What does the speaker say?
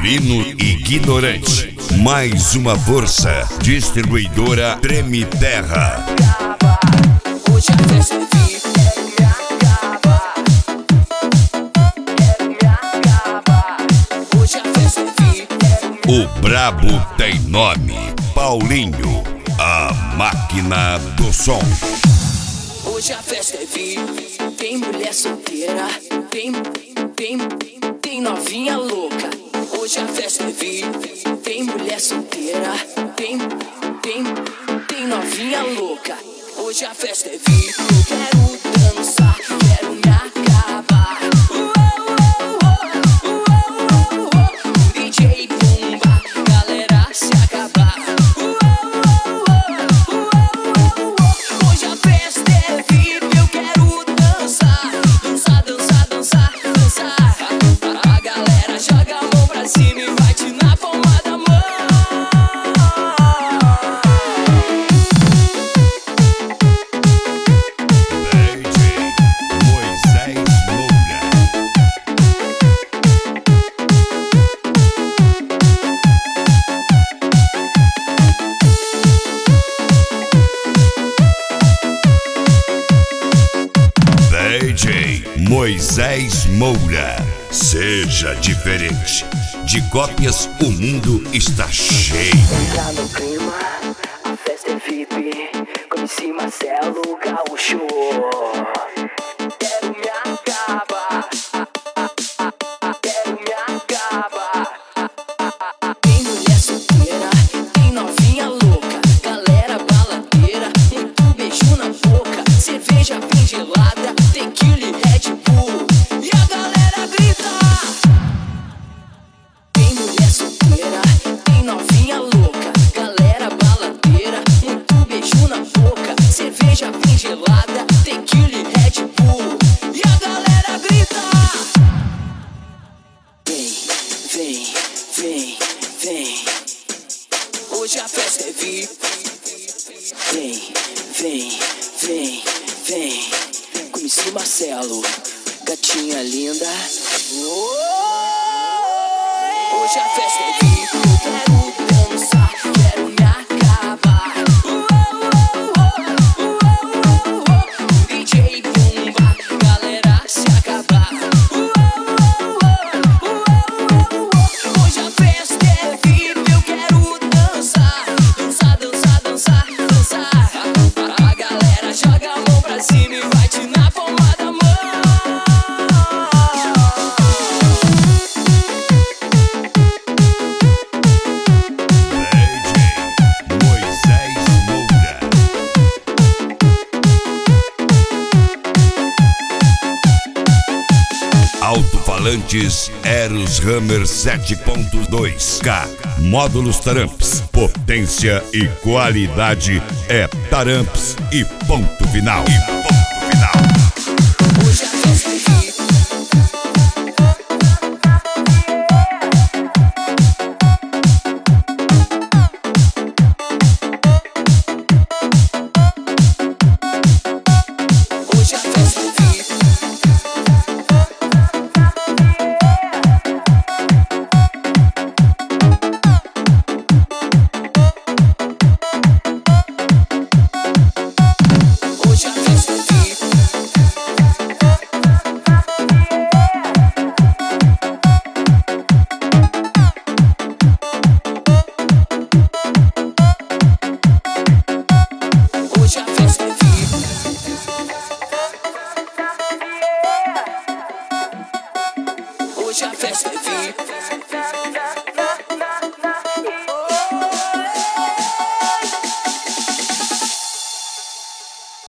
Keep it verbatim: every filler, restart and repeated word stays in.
Fino e Ignorante. Mais uma força. Distribuidora Treme Terra. Hoje a festa é VIP, quero me acabar. Quero me acabar. Hoje a festa é VIP, quero me O brabo tem nome. Paulinho, a máquina do som. Hoje a festa é V I P, tem mulher solteira, tem, tem, tem novinha louca. Hoje a festa é V I P, tem mulher solteira, tem, tem, tem novinha louca. Hoje a festa é V I P, eu quero dançar, quero me acabar. D J bomba, galera se acabar. Hoje a festa é V I P, eu quero dançar, dançar, dançar, dançar, dançar. A galera joga a mão pra cima e bate na palma da mão. D J Moisés Moura. Seja diferente. De cópias o mundo está cheio. Tá no clima, a festa é V I P, com M C Marcelo Gaúcho. Quero me acabar, quero me acabar. Tem mulher solteira, tem novinha louca, galera baladeira, muito beijo na boca, cerveja bem gelada, tequila e Red Bull, e a galera grita. Tem mulher solteira, tem novinha louca, galera baladeira, muito beijo na boca, cerveja bem gelada, tequila e Red Bull, e a galera grita. Vem, vem, vem, vem. Hoje a festa é V I P. Vem, vem, vem, vem. Com M C Marcelo, gatinha linda. Hoje a festa é V I P, eu quero dançar, quero me acabar. D J bomba, galera se acabar. Hoje a festa é V I P, eu quero dançar, dançar, dançar, dançar, dançar. A galera joga a mão pra cima e bate na palma da mão. Alto-falantes Eros Hammer sete ponto dois K. Módulos Taramps. Potência e qualidade é Taramps e ponto final. E ponto